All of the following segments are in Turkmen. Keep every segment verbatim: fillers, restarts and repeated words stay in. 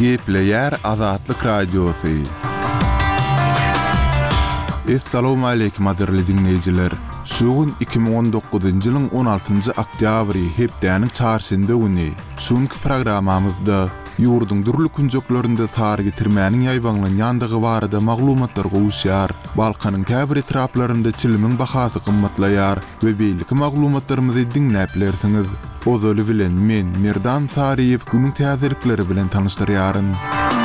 Gepleyer Azatlyk Radiosu. Assalamu alaykum adirli dinleyijiler. Şugun iki bin on dokuzuncu ýylyň on altynjy oktýabry hepdäniň çarşembe güni. Şuňky programamyzda ýurdun durly kunjoklarynda sar getirmäniň ýaýwanlanýandygy barada maglumatlar gowuşýar. Balkanyň käbir etraplarynda çilimiň bahasy gymmatlaýar we beýleki maglumatlarymyzy dinläp bilersiňiz. Ozaly bilen men Merdan Tariýew günüň täzelikleri bilen tanışdyrýaryn.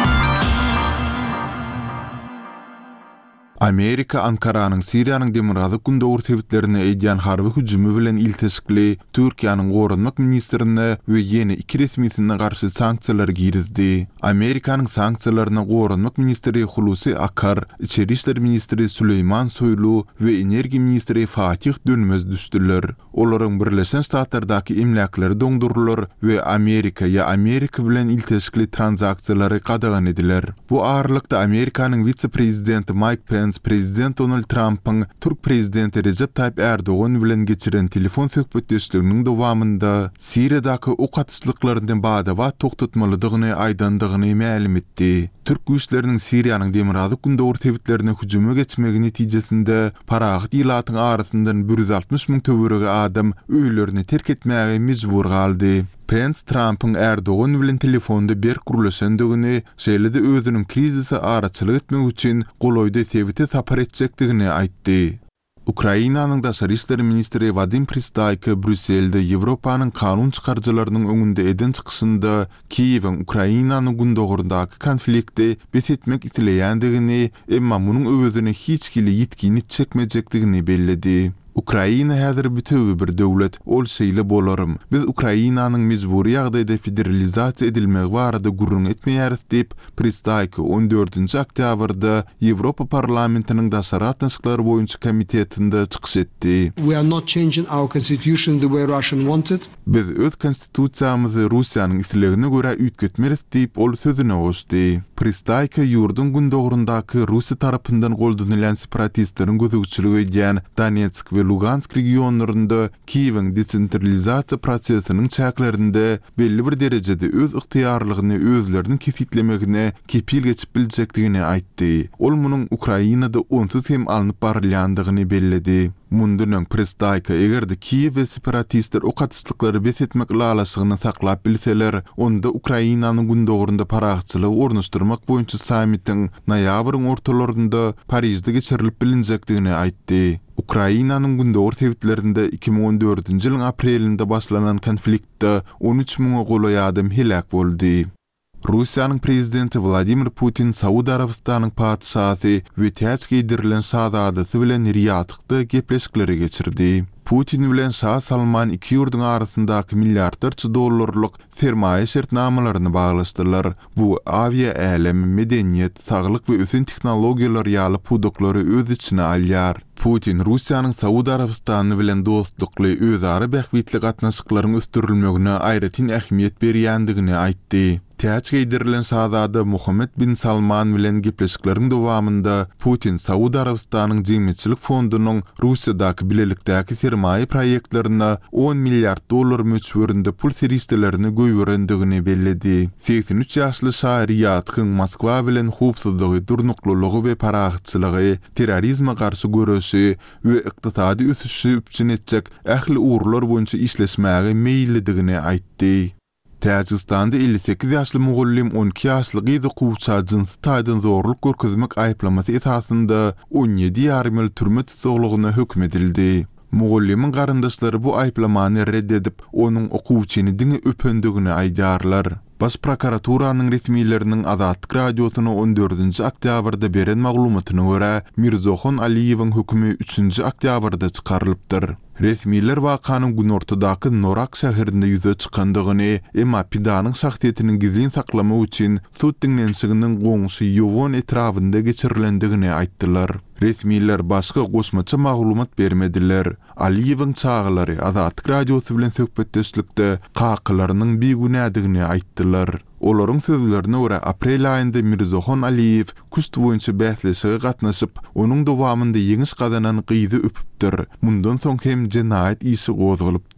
Amerika Ankaranyň Siriýanyň demirgazy gündöwür tebitlerine eýdýän harby hüjumy bilen ilteşikli Türkiýanyň Gorunmak ministrine we ýeni iki resmisine garşy sanksiýalar girizdi. Amerikanyň sanksiýalaryna Gorunmak ministri Hulusi Akar, İçeri işler ministri Süleyman Soýlu we energi ministri Fatih Dönmez düşdüler. Olaryň Birleşen Ştatlardaky emlakları doňdurulur we Amerika ýa Amerika bilen ilteşikli transaksiýalary gadagan ediler. Bu aralykda Amerikanyň vice-prezidenti Mike Pence Prezident Donald Trump'ın Türk prezidenti Recep Tayyip Erdoğan bilen geçiren telefon söhbetdeşliginiň dowamında Siriýadaky ok atışlyklaryny bada toktatmalydygyny aýdandygyny ma'lum etdi. Türk güýçleriniň Siriýanyň demirgazy gündöwür tebitlerine hüjuma geçmegi netijesinde paragat ýylatyň arasyndan bir yüz altmış müň töwerege adam öýlerini terk etmäge mejbur galdy. Pence Trump'ın Erdoğan bilen telefonda bir gurulşandygyny, şeýlede özüniň krizisi araçylyk etmek üçin goloýda tebiti tapar etjekdigini aýtdy. Ukrainanyň daşary işleri ministri Vadim Pristayky Brüsselde Ýewropanyň kanun çykarjylarynyň öňünde eden çykyşynda Kiýewiň Ukrainanyň gündöwürdaky konflikti betetmek itileýändigini, emma munyň özüne hiç kili ýetgini çekmejekdigini belledi. Ukraina häzir bütügi bir döwlet, ol şeýle bolarym. Biz Ukrainanyň mejburi ýagdaýda federalizasiýa edilmegi barada gurrun etmeýäris diýip Pristayky on dördünji oktýabrda Ýewropa parlamentiniň daşary atnaşyklary boýunça komitetinde çykyş etdi. We are not changing our constitution the way Russian wanted. Biz öz konstitusiýamyzy Russiýanyň islegine görä üýtgetmeris diýip ol sözüne goşdy. Pristayky ýurdun gündöwüründaky Russiýa tarapyndan goldanylan separatistleriň gözükçüligi edýän Donetsk we Lugansk regionlarında Kiýewiň desentralizasiýa prosesiniň çäklerinde belli bir derejede öz yktyýarlygyny özlerini kesitlemegine kepil geçip biljekdigini aýtdy. Ol munyň Ukrainada onsuz hem alınıp barylýandygyny belledi. Mundan Pristayka egerde Kiýew we separatistler ok atışlyklary besetmek lalasygyny saklap bilseler, onda Ukrainanyň gündöwüründe paragçylyk ornaşdyrmak boýunça samitiň noýabryň ortalarynda Parisde geçirilip bilinjekdigini aýtdy. Ukrainanyň gündöwür tebitlerinde iki bin on dördünji ýylyň aprelinde başlanan konfliktde on üç müňe golaý adam helak boldy. Russiýanyň prezidenti Vladimir Putin Saudiýa Arabistanyň padşahy we täç giydirilen şahzadasy bilen Riyadda gepleşikleri geçirdi. Putin bilen Şah Salman iki ýurduň arasyndaky milliardarça dollarlyk sermaýe şertnamalaryny baglaşdylar. Bu aviýa älemi, medeniýet, saglyk we ösen tehnologiýalar ýaly pudoklary öz içine alýar. Putin Russiýanyň Saudiýa Arabistany bilen dostlukly özara bähwitli gatnaşyklaryň östürilmegine aýratyn ähmiýet berýändigini aýtdy. Täç giydirilen şahzada Muhammed bin Salman bilen gepleşikleriň dowamında Putin Saudiýa Arabistanyň jemgyýetçilik fondunyň Russiýadaky bilelikdäki sermaýe proýektlerine on milliard dollar möçberinde pul seristelerini göýberendigini belledi. seksen üç ýaşly şair Riyadkyň Moskwa bilen hupsuzlygy, durnuklulygy we paragçylygy, terrorizme garşy görüşi we ykdysady ösüşi üçin etjek ähli uğurlar boýunça işleşmäge meýilligini aýtdy. Täjikistanda elli sekiz ýaşly mugullim on iki ýaşly gyzy gowça jinsy taýdan zorluk görkezmek aýplamasy esasında on ýedi ýarym ýyl türme tutuglygyna hökm edildi. Mugullimin garyndaşlary bu aýplamany reddedip, onuň okuwçyny diňe öpendigini aýdarlar. Baş prokuraturanyň resmiýetleriniň Azatlyk radiosyna on dördünji oktýabrda beren maglumatyna görä, Mirzohon Aliýewiň hökmi üçünji oktýabrda çykarylypdyr. Resmiýetler wakanyň günortadaky Norak şäherinde ýüze çykandygyny, emma pidanyň şahsiýetini gizlin saklamak üçin sud dinlenşiginiň goňşy ýowon etrafynda geçirilendigini aýtdylar. Resmiýetler başga goşmaça maglumat bermediler. Aliýewiň çağlary Azatlyk radiosy bilen söhbetdeşlikde kakylarynyň begünädigini aýtdylar. Olaryň sözlerine görä aprel aýynda Mirzohon Aliýew kust boýunça bähleşige gatnaşyp, onuň dowamında ýeňiş gazanan gyzy öpüpdir. Mundan soň hem jenaýat işi gozgulypdyr.